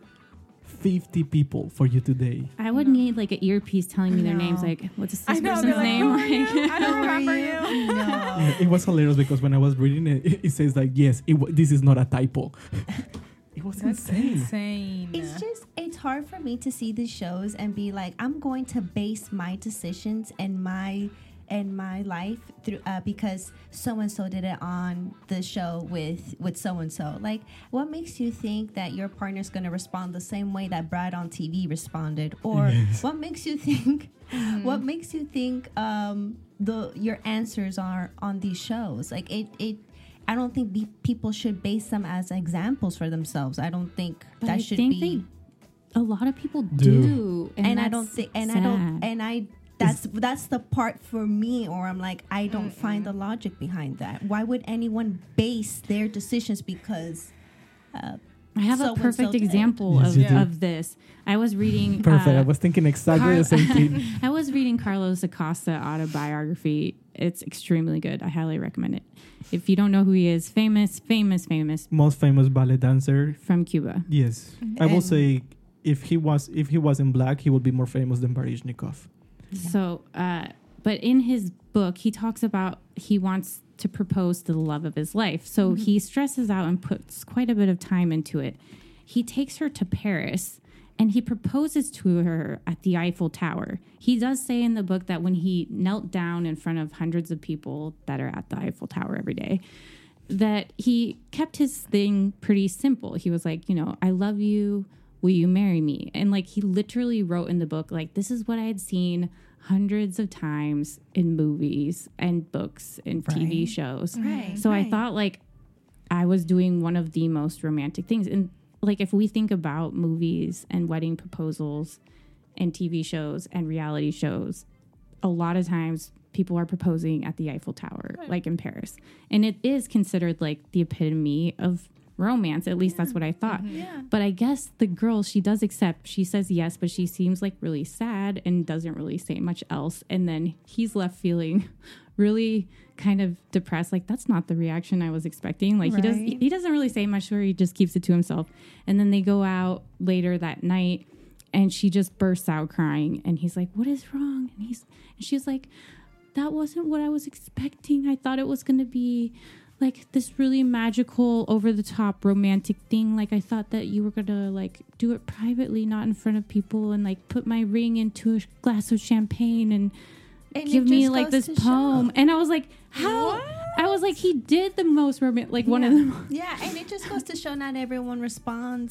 50 people for you today. I would need like an earpiece telling me their names. Like, what's this I know. person's They're like, name? who are you? I don't remember you. No. Yeah, it was hilarious because when I was reading it, it says like, yes, this is not a typo. It was That's insane. It's hard for me to see these shows and be like, I'm going to base my decisions and my life through because so and so did it on the show with so and so. Like, what makes you think that your partner's going to respond the same way that Brad on TV responded, or Yes. what makes you think? What makes you think your answers are on these shows? Like it. I don't think people should base them as examples for themselves. I don't think But that I should think be. a lot of people Do. do. And I that's don't think, and sad. I don't, and I. That's the part for me, or I'm like, I don't find the logic behind that. Why would anyone base their decisions because? I have a so-and-so perfect did? example Yes, you do. of this. I was reading. Perfect. I was thinking exactly the same thing. I was reading Carlos Acosta autobiography. It's extremely good. I highly recommend it. If you don't know who he is, famous Most famous ballet dancer. from Cuba. Yes, I will And- say if he wasn't black, he would be more famous than Baryshnikov. So, but in his book, he talks about he wants to propose to the love of his life. So he stresses out and puts quite a bit of time into it. He takes her to Paris and he proposes to her at the Eiffel Tower. He does say in the book that when he knelt down in front of hundreds of people that are at the Eiffel Tower every day, that he kept his thing pretty simple. He was like, I love you. Will you marry me? And like he literally wrote in the book, like, this is what I had seen hundreds of times in movies and books and TV Right. shows. Right. So I thought like I was doing one of the most romantic things. And like if we think about movies and wedding proposals and TV shows and reality shows, a lot of times people are proposing at the Eiffel Tower, like in Paris. And it is considered like the epitome of romance. At least that's what I thought. Yeah. But I guess the girl, she does accept. She says yes, but she seems like really sad and doesn't really say much else. And then he's left feeling really kind of depressed. Like that's not the reaction I was expecting. Like Right. he doesn't really say much to her. He just keeps it to himself. And then they go out later that night and she just bursts out crying. And he's like, what is wrong? And she's like, that wasn't what I was expecting. I thought it was going to be like this really magical, over the top romantic thing. Like I thought that you were going to like do it privately, not in front of people, and like put my ring into a glass of champagne and give it me just like goes this to show. poem. And I was like, how? What? I was like, he did the most romantic, like one of them. Yeah, and it just goes to show not everyone responds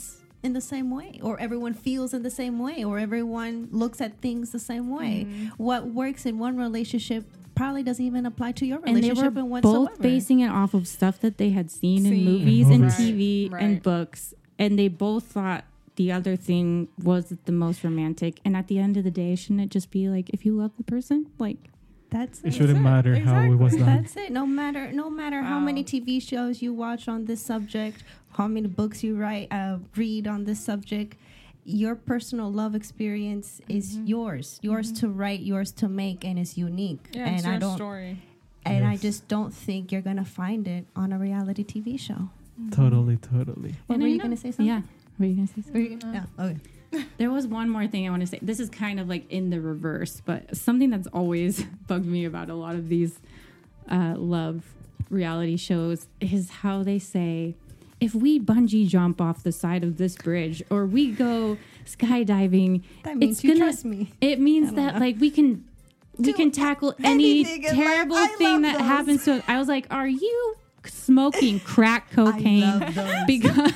in the same way, or everyone feels in the same way, or everyone looks at things the same way. What works in one relationship probably doesn't even apply to your relationship. And they were whatsoever. both basing it off of stuff that they had seen in movies and TV and books, and they both thought the other thing was the most romantic. And at the end of the day, shouldn't it just be like, if you love the person, like, that's it shouldn't matter how it was done. That's it. No matter how many TV shows you watch on this subject, how many books you read on this subject, your personal love experience is yours to write, yours to make, and it's unique. Yeah, and it's your story. And I just don't think you're gonna find it on a reality TV show. Totally. What were you gonna say? Something? Yeah. Were you gonna say something? Yeah. Okay. There was one more thing I want to say. This is kind of like in the reverse, but something that's always bugged me about a lot of these love reality shows is how they say, if we bungee jump off the side of this bridge or we go skydiving, that means you trust me. It means that like we can tackle any terrible thing that happens to us. I was like, are you smoking crack cocaine? I love those. Because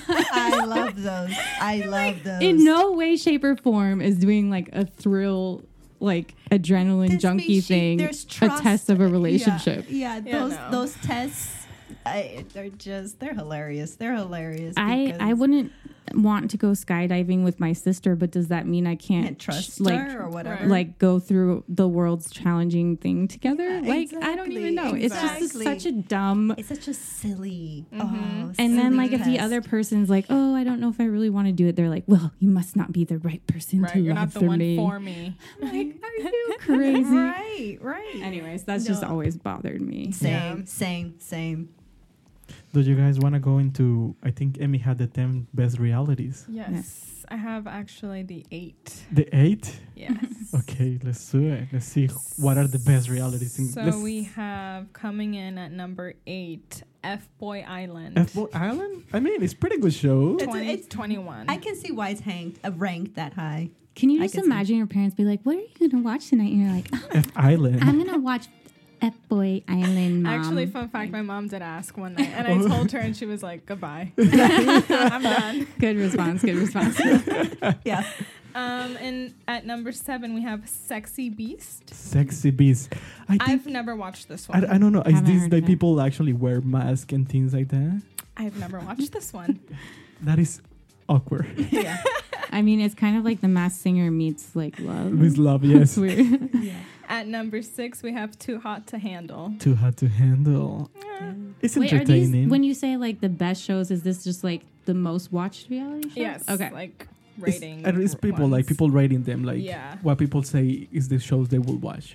I love those. In no way, shape, or form is doing like a thrill, like adrenaline junkie thing, a test of a relationship. Those tests. They're hilarious. I wouldn't want to go skydiving with my sister, but does that mean I can't trust like, her or whatever? Like go through the world's challenging thing together? Yeah, like I don't even know. Exactly. It's just such a dumb. It's such a silly. And then like if the other person's like, oh, I don't know if I really want to do it, they're like, well, you must not be the right person to you're love not the one me. for me. Like, are you crazy? Right. Anyways, that's just always bothered me. Same. Do you guys want to go into, I think Emmy had the 10 best realities. Yes. I have actually the 8. The 8? Yes. Okay, let's do it. Let's see what are the best realities. So we have coming in at number 8, F-Boy Island. F-Boy Island? I mean, it's a pretty good show. It's 21. I can see why it's ranked that high. Can you just imagine your parents be like, what are you going to watch tonight? And you're like, oh, F Island. I'm going to watch F-Boy Island, Mom. Actually, fun fact, my mom did ask one night, and I told her, and she was like, goodbye. I'm done. Good response. Yeah. And at number 7, we have Sexy Beast. Sexy Beast. I've never watched this one. I don't know. Is this the people actually wear masks and things like that? I've never watched this one. That is awkward. Yeah. I mean, it's kind of like The Masked Singer meets like Love. With Love, yes. Weird. Yeah. At number 6, we have Too Hot to Handle. Too Hot to Handle. It's entertaining. Are these, when you say like the best shows, is this just like the most watched reality shows? Yes. Okay. Like rating. It's people ones. like people rating them. Like Yeah. what people say is the shows they will watch.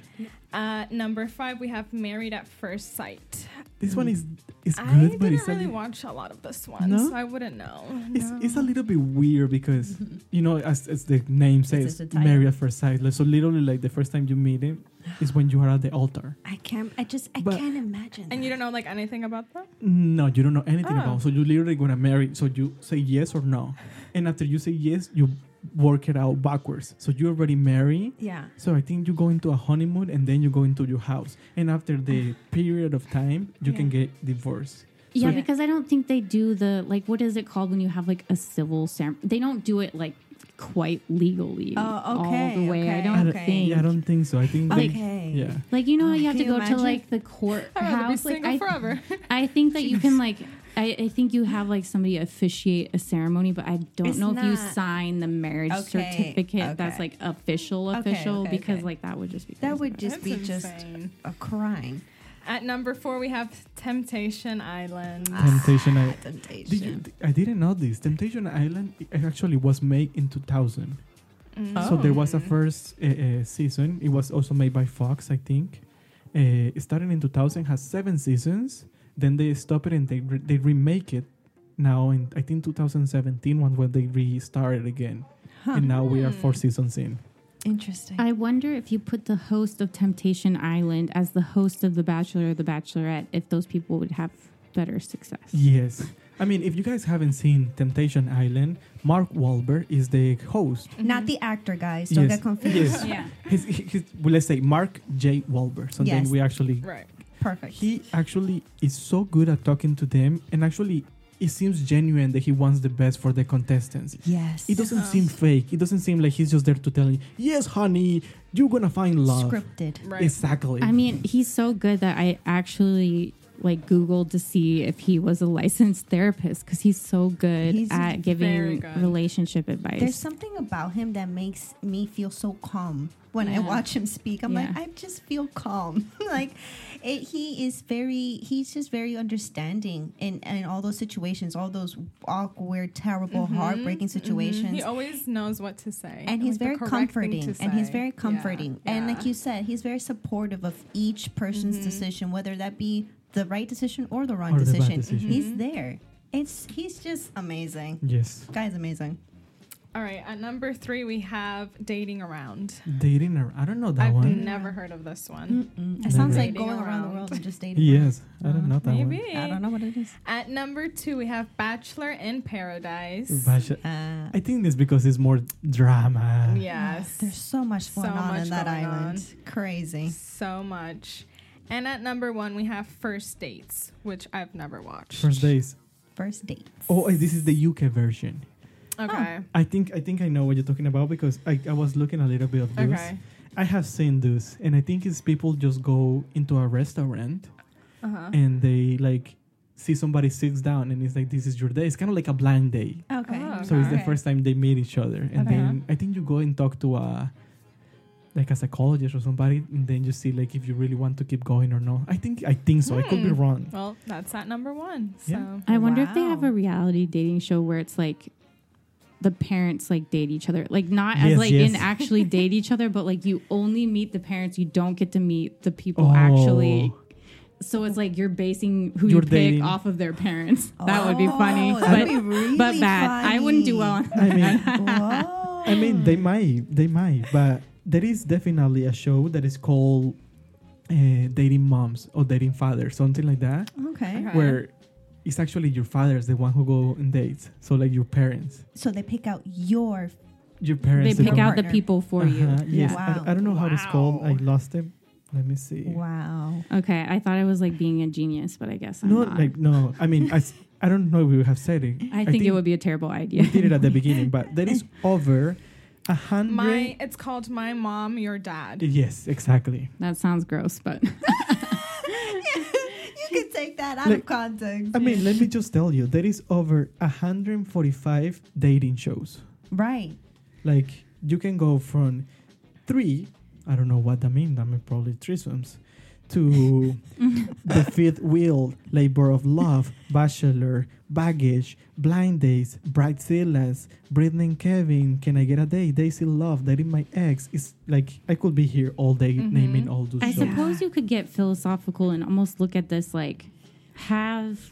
Number 5, we have Married at First Sight. This one is good, I but didn't it's really watch a lot of this one, No? so I wouldn't know. It's a little bit weird because you know, as the name says, the title. Married at First Sight. Like, so literally, like the first time you meet him is when you are at the altar. I can't imagine. And you don't know like anything about them? No, you don't know anything Oh. about. So you literally gonna marry. So you say yes or no, and after you say yes, you work it out backwards. So you already married. Yeah. So I think you go into a honeymoon and then you go into your house, and after the period of time, you can get divorced. Yeah, So- because I don't think they do the like what is it called when you have like a civil ceremony? They don't do it like quite legally all the way. I don't think. Yeah, I don't think so. I think Like- yeah. Like you know how you have to Can you go to imagine? like the courthouse. I'd rather be Like single forever. I think that you can like I think you have like somebody officiate a ceremony, but I don't It's know if you not- sign the marriage certificate that's okay. like official Okay, because okay. like that would just be That crazy. would just That's be just insane. a crime. At number 4, we have Temptation Island. Temptation Island. Temptation. I didn't know this. Temptation Island it actually was made in 2000. Mm. So there was a first season. It was also made by Fox, I think. It started in 2000, has 7 seasons. Then they stopped it and they remake it now in, I think, 2017 when they restarted again. And now we are 4 seasons in. Interesting. I wonder if you put the host of Temptation Island as the host of The Bachelor or The Bachelorette, if those people would have better success. Yes. I mean, if you guys haven't seen Temptation Island, Mark Wahlberg is the host. Not the actor, guys. Don't Yes. get confused. Yes. Yeah. Well, let's say Mark J. Wahlberg. So Yes. then we actually... Right. Perfect. He actually is so good at talking to them. And actually, it seems genuine that he wants the best for the contestants. Yes. It doesn't seem fake. It doesn't seem like he's just there to tell you, yes, honey, you're gonna find love. Scripted. Right. Exactly. I mean, he's so good that I actually like Googled to see if he was a licensed therapist because he's so good He's at very giving good. relationship advice. There's something about him that makes me feel so calm when I Yeah. watch him speak. I'm like, Yeah. I just feel calm. He's just very understanding in all those situations, all those awkward, terrible, heartbreaking situations. He always knows what to say. And he's like, the very correct thing comforting. to And he's say. very Yeah. comforting. And Yeah. like you said, he's very supportive of each person's decision, whether that be the right decision or the wrong Or the bad decision. decision. He's there. He's just amazing. yes. Guy's amazing. All right, at number 3 we have Dating Around. Dating, I don't know that I've one. never heard of this one. It sounds like Dating going around the around. world and just dating. Yes, I don't know that Maybe. one. I don't know what it is. At number 2 we have Bachelor in Paradise. I think it's because it's more drama. Yes. There's so much going So on much in that going island. on. Crazy. So much. And at number 1 we have First Dates, which I've never watched. First days. First dates. Oh, this is the UK version. Okay. I think I know what you're talking about because I was looking a little bit of this. Okay. I have seen this, and I think it's people just go into a restaurant Uh-huh. and they like see somebody sits down and it's like, this is your day. It's kind of like a blind date. Okay. Oh, So it's the okay. first time they meet each other, and Okay. then I think you go and talk to a psychologist or somebody, and then you see like if you really want to keep going or not. I think so. I could be wrong. Well, that's at number 1. So Yeah. I wonder if they have Wow. a reality dating show where it's like the parents like date each other, like not as Yes, like yes. in actually date each other, but like you only meet the parents, you don't get to meet the people Oh. actually. So it's like you're basing who You're you pick dating. off of their parents. That would be funny, Oh, but that'd be really but bad. I wouldn't do well. on I mean, Whoa. I mean, they might, but there is definitely a show that is called Dating Moms or Dating Fathers, something like that, Okay. Okay. where it's actually your father's the one who go on dates. So like your parents, So they pick out your. your They parents. pick out the partner. people for you. Yes, Wow. I don't know how it's called. I Wow. lost it. Let me see. Wow. Okay, I thought I was like being a genius, but I guess I'm No, not. like no. I mean, I don't know if we have said it. I think it would be a terrible idea. We did it at the beginning, but there is over 100. it's called My Mom, Your Dad. Yes, exactly. That sounds gross, but You can take that out Like, of context. I mean, let me just tell you, there is over 145 dating shows. Right. Like you can go from 3, I don't know what that means. That means probably threesomes, to the Fifth Wheel, Labor of Love, Bachelor, Baggage, Blind Dates, Bridezillas, Britney and Kevin, Can I Get a Date, Daisy Love, Dating My Ex. It's like I could be here all day naming all those I shows. suppose you could get philosophical and almost look at this like, have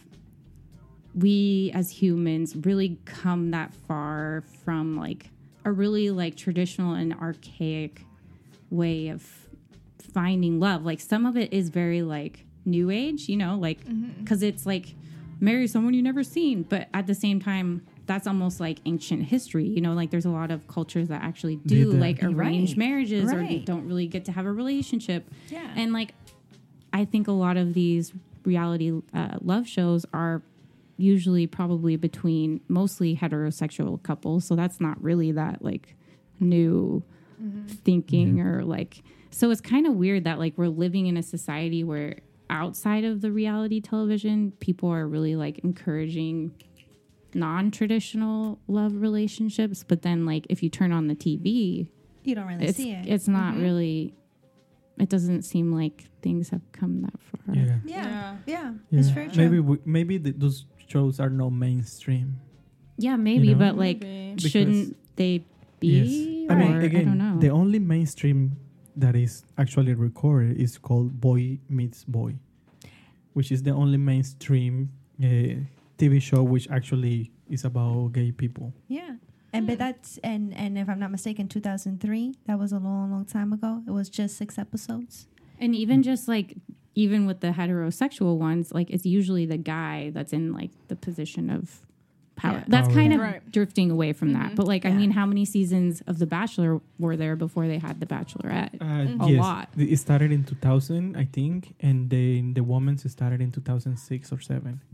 we as humans really come that far from like a really like traditional and archaic way of finding love? Like some of it is very like new age, you know, like because it's like marry someone you never seen, but at the same time that's almost like ancient history, you know, like there's a lot of cultures that actually do Did that. like arranged marriages or Right. don't really get to have a relationship. Yeah. And like I think a lot of these reality love shows are usually probably between mostly heterosexual couples, so that's not really that like new thinking or like, so it's kind of weird that like we're living in a society where outside of the reality television people are really like encouraging non-traditional love relationships, but then like if you turn on the TV You don't really see it. it's not really, it doesn't seem like things have come that far. Yeah. Yeah. Yeah. Yeah. It's very true. Maybe those shows are not mainstream. Yeah, maybe, You know? but like, Maybe. shouldn't they be? Yes. I mean, Or again, I don't know. the only mainstream that is actually recorded is called Boy Meets Boy, which is the only mainstream TV show which actually is about gay people. Yeah. And but that's and if I'm not mistaken, 2003. That was a long time ago. It was just 6 episodes. And even just like, even with the heterosexual ones, like it's usually the guy that's in like the position of power. Yeah. That's Power. kind of Right. drifting away from that. But like, I Yeah. mean, how many seasons of The Bachelor were there before they had The Bachelorette? A Yes, lot. it started in 2000, I think, and then the women's started in 2006 or 7.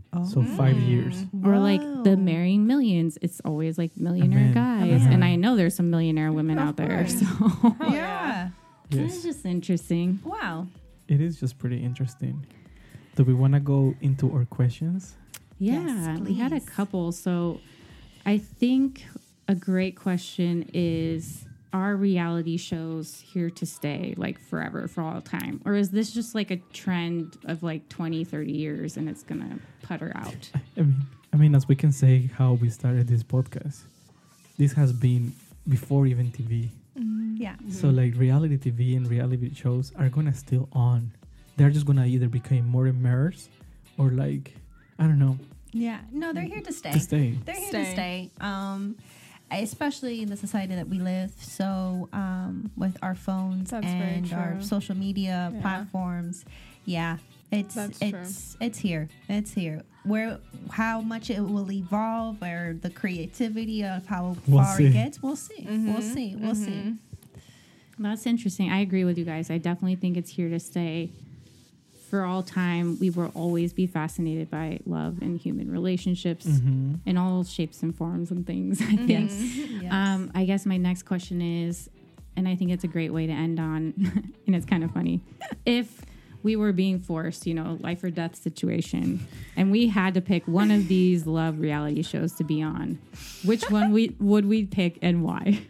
So 5 years. Or like the Marrying Millions. It's always like millionaire guys. And I know there's some millionaire women out there. So Yeah. it's just interesting. Wow. It is just pretty interesting. Do we want to go into our questions? Yeah, Yes, we had a please. couple. So I think a great question is, are reality shows here to stay, like forever, for all time? Or is this just like a trend of like 20, 30 years and it's going to putter out? I mean, as we can say how we started this podcast, this has been before even TV. Yeah. So like reality TV and reality shows are gonna still on. They're just gonna either become more immersed or like, I don't know, Yeah. No, they're here to stay. to stay. They're here to stay. Especially in the society that we live. So with our phones That's very and our true. social media Yeah. platforms. Yeah. It's here. It's here. Where how much it will evolve or the creativity of how We'll far see. it gets, we'll see. We'll see. We'll see. That's interesting. I agree with you guys. I definitely think it's here to stay for all time. We will always be fascinated by love and human relationships in all shapes and forms and things, I think. Yes. I guess my next question is, and I think it's a great way to end on, and it's kind of funny. If we were being forced, life or death situation, and we had to pick one of these love reality shows to be on, which one would we pick and why?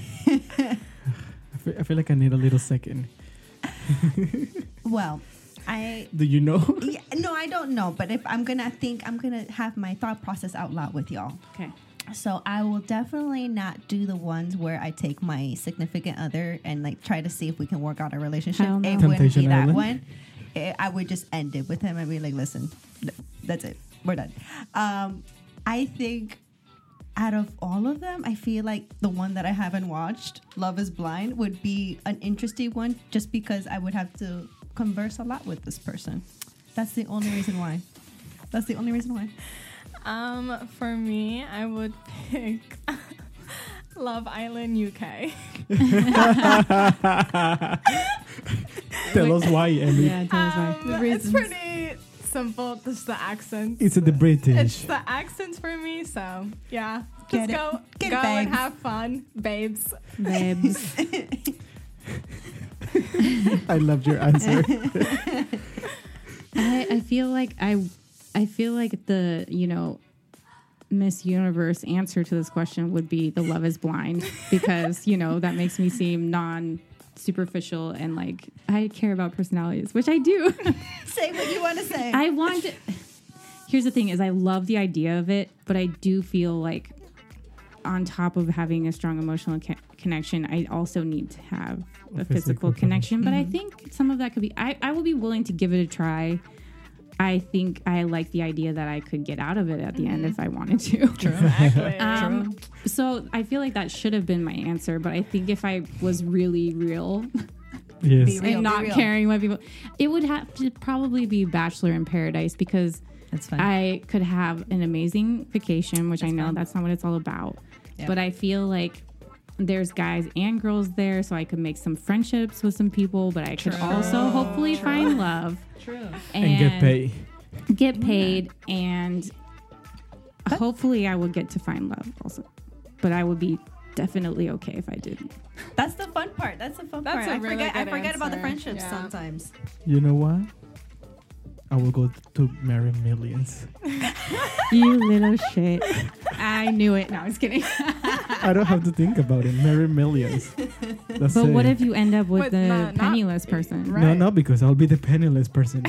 I feel like I need a little second. Well, Do you know? yeah, no, I don't know. But if I'm gonna have my thought process out loud with y'all. Okay. So I will definitely not do the ones where I take my significant other and like try to see if we can work out a relationship. Hell no. It wouldn't be Temptation that Island? one. I would just end it with him and be like, listen, that's it. We're done. I think out of all of them, I feel like the one that I haven't watched, Love is Blind, would be an interesting one just because I would have to converse a lot with this person. That's the only reason why. For me, I would pick Love Island UK. Tell us why, Emmy. Yeah, tell us why. It's pretty simple. Just the accents. It's the British. It's the accents for me. So yeah, Get just it. go Get it, and babes. have fun, babes. Babes. I loved your answer. I feel like the Miss Universe answer to this question would be the Love is Blind, because that makes me seem non-superficial and like I care about personalities, which I do. Say what you want to say. Here's the thing: is I love the idea of it, but I do feel like on top of having a strong emotional connection, I also need to have a physical connection. But I think some of that could be. I will be willing to give it a try. I think I like the idea that I could get out of it at the end if I wanted to. True. Exactly. So I feel like that should have been my answer. But I think if I was really real Yes. Real, and not be real. caring what people, it would have to probably be Bachelor in Paradise, because That's fine. I could have an amazing vacation, which I know that's not what it's all about. Yep. But I feel like there's guys and girls there, so I could make some friendships with some people, but I could also hopefully find love. True. And get paid. Get paid, and hopefully I will get to find love also. But I would be definitely okay if I didn't. That's the fun part. That's the fun That's part. a I really forget. I good forget about the answer. friendships Yeah. sometimes. You know what? I will go to marry millions. You little shit. I knew it. No, I was kidding. I don't have to think about it. Marry millions. That's But it. what if you end up with But the not penniless person? right. No, because I'll be the penniless person.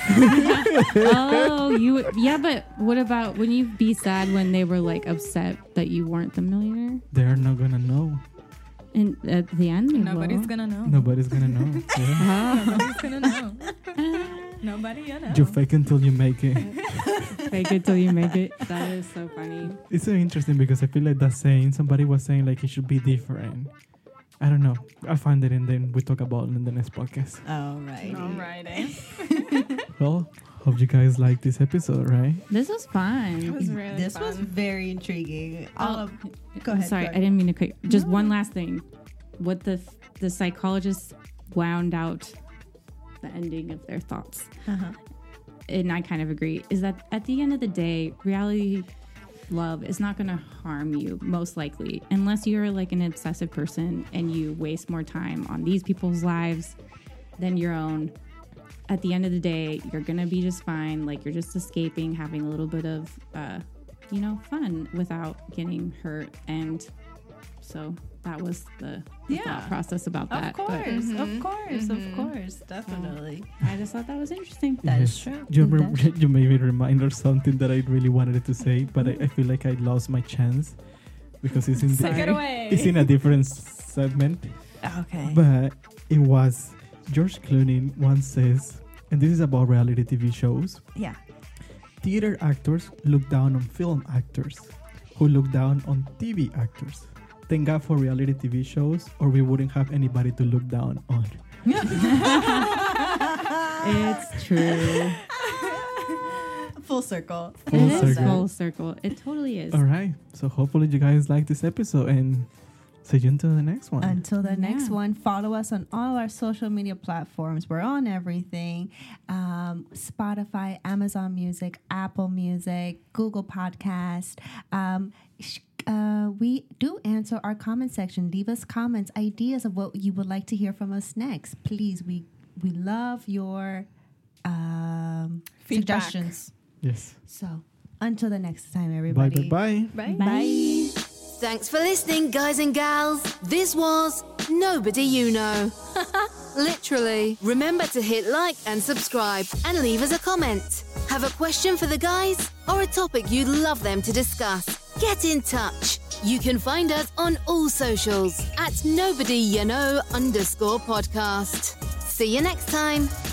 Oh, yeah, but what about, wouldn't you be sad when they were like upset that you weren't the millionaire? They're not gonna know. And at the end, they Nobody's will. gonna know. Nobody's gonna know. Yeah. Nobody's gonna know. Nobody, You fake until you make it. Fake it till you make it. That is so funny. It's so interesting because I feel like that saying, somebody was saying like it should be different. I don't know. I'll find it and then we talk about it in the next podcast. All right. Alrighty. Well, hope you guys like this episode, right? This was It fun. was really This fun. was very intriguing. Oh, Go ahead. Sorry, go I ahead. didn't mean to quick. Just one last thing. What the psychologist wound out the ending of their thoughts. Uh-huh. and I kind of agree, is that at the end of the day, reality love is not going to harm you, most likely, unless you're like an obsessive person and you waste more time on these people's lives than your own. At the end of the day, you're going to be just fine. Like, you're just escaping, having a little bit of, fun without getting hurt. And so that was the thought process about that. Of course, definitely. I just thought that was interesting. That is true. You made me remind of something that I really wanted to say, but I feel like I lost my chance because it's in Take it away. It's in a different segment. Okay. But it was George Clooney once says, and this is about reality TV shows. Yeah. Theater actors look down on film actors, who look down on TV actors. Thank God for reality TV shows, or we wouldn't have anybody to look down on. It's true. Full circle. Full circle. It totally is. All right. So hopefully you guys like this episode, and see you until the next one. Until the next one, follow us on all our social media platforms. We're on everything. Spotify, Amazon Music, Apple Music, Google Podcast. We do answer our comment section. Leave us comments, ideas of what you would like to hear from us next. Please, we love your suggestions. Yes. So until the next time, everybody. Bye. Bye. Thanks for listening, guys and gals. This was Nobody You Know. Literally. Remember to hit like and subscribe and leave us a comment. Have a question for the guys or a topic you'd love them to discuss? Get in touch. You can find us on all socials at @NobodyYouKnow_podcast. See you next time.